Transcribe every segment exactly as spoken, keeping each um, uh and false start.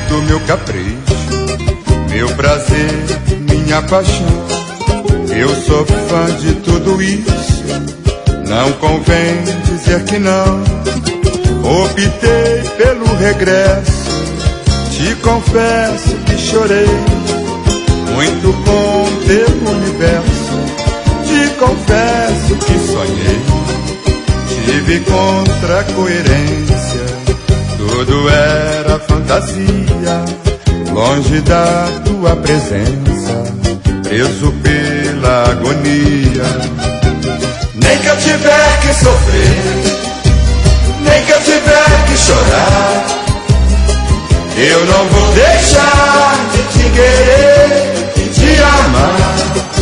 brinquedo, meu capricho, meu prazer, minha paixão. Eu sou fã de tudo isso, não convém dizer que não. Optei pelo regresso, te confesso que chorei muito com teu universo. Te confesso que sonhei, tive contra a coerência. Tudo era fantasia, longe da tua presença, preso pela agonia. Nem que eu tiver que sofrer, nem que eu tiver que chorar, eu não vou deixar de te querer e te amar.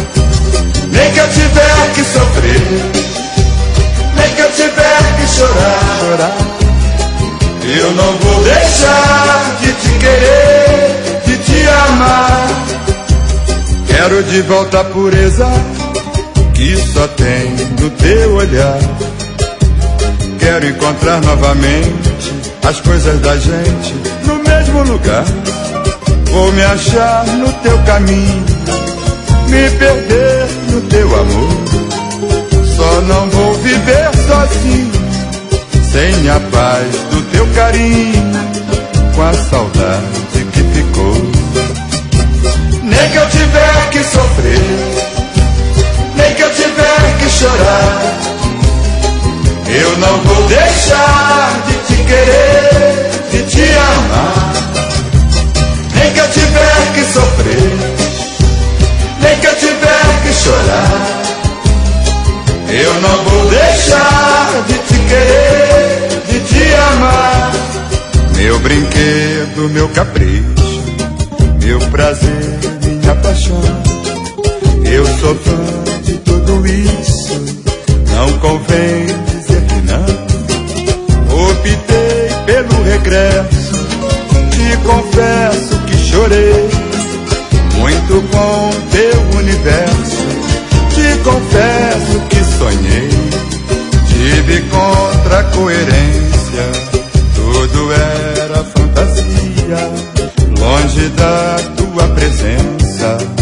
Nem que eu tiver que sofrer, nem que eu tiver que chorar, chorar, eu não vou deixar de te querer, de te amar. Quero de volta a pureza que só tem no teu olhar. Quero encontrar novamente as coisas da gente no mesmo lugar. Vou me achar no teu caminho, me perder no teu amor. Só não vou viver sozinho, sem a paz do teu carinho, com a saudade que ficou. Nem que eu tiver que sofrer, nem que eu tiver que chorar, eu não vou deixar de te querer, de te amar. Nem que eu tiver que sofrer, nem que eu tiver que chorar, eu não vou deixar de te querer, de te amar. Meu brinquedo, meu capricho, meu prazer, minha paixão. Eu sou fã de tudo isso, não convém dizer que não. Optei pelo regresso, te confesso que chorei muito com teu universo. Te confesso que sonhei, tive contra a coerência. Tudo era fantasia, longe da tua presença,